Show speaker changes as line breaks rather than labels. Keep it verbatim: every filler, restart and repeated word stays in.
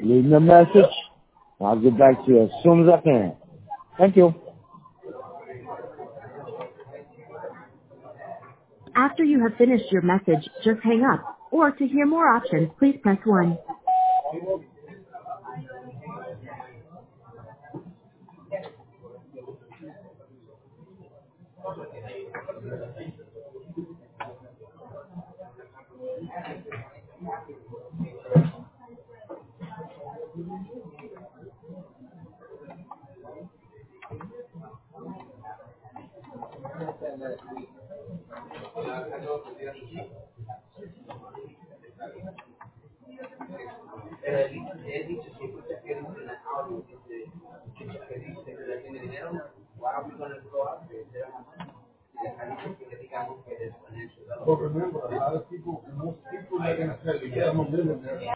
Leave me a message. I'll get back to you as soon as I can. Thank you.
After you have finished your message, just hang up. Or to hear more options, please press one.
But remember, a lot of people, most people are going to tell you, yeah, I'm a millionaire.